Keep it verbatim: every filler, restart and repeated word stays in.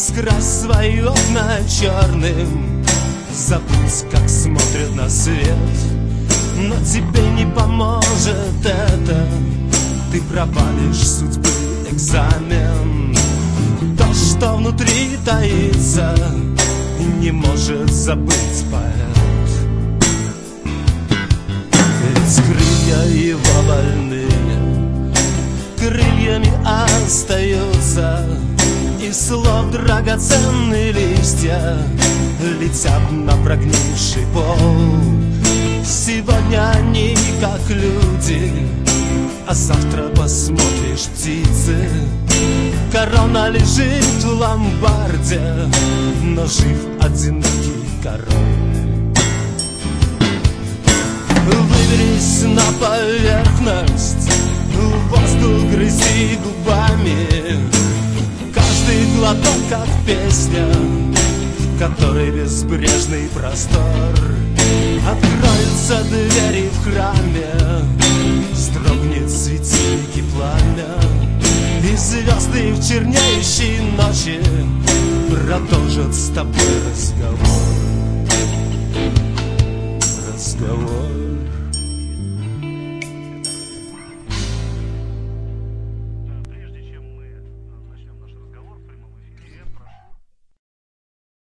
Раскрась свои окна черным, забудь, как смотрят на свет. Но тебе не поможет это, ты провалишь судьбы экзамен. То, что внутри таится, не может забыть поэт. Ведь крылья его больные крыльями остаются, и слов драгоценные листья летят на прогнивший пол. Сегодня они как люди, а завтра посмотришь птицы. Корона лежит в ломбарде, но жив одинокий король. Выберись на поверхность, воздух грызи губами. Каждый глоток как песня, в которой безбрежный простор. Откроются двери в храме, вздрогнет светильники пламя, и звезды в чернеющей ночи продолжат с тобой разговор.